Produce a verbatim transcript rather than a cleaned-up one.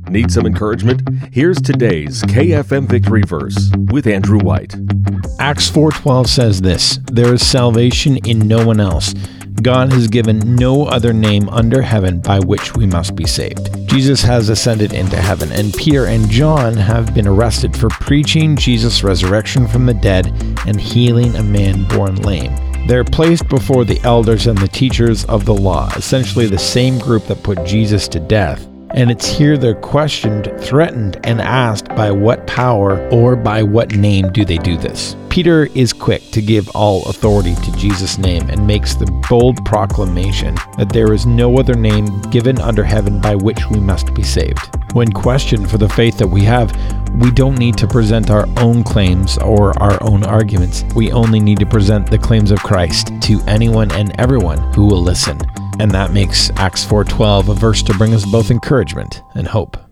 Need some encouragement? Here's today's K F M Victory Verse with Andrew White. Acts four twelve says this, "There is salvation in no one else. God has given no other name under heaven by which we must be saved." Jesus has ascended into heaven, and Peter and John have been arrested for preaching Jesus' resurrection from the dead and healing a man born lame. They're placed before the elders and the teachers of the law, essentially the same group that put Jesus to death. And it's here they're questioned, threatened, and asked by what power or by what name do they do this. Peter is quick to give all authority to Jesus' name and makes the bold proclamation that there is no other name given under heaven by which we must be saved. When questioned for the faith that we have, we don't need to present our own claims or our own arguments. We only need to present the claims of Christ to anyone and everyone who will listen. And that makes Acts four twelve a verse to bring us both encouragement and hope.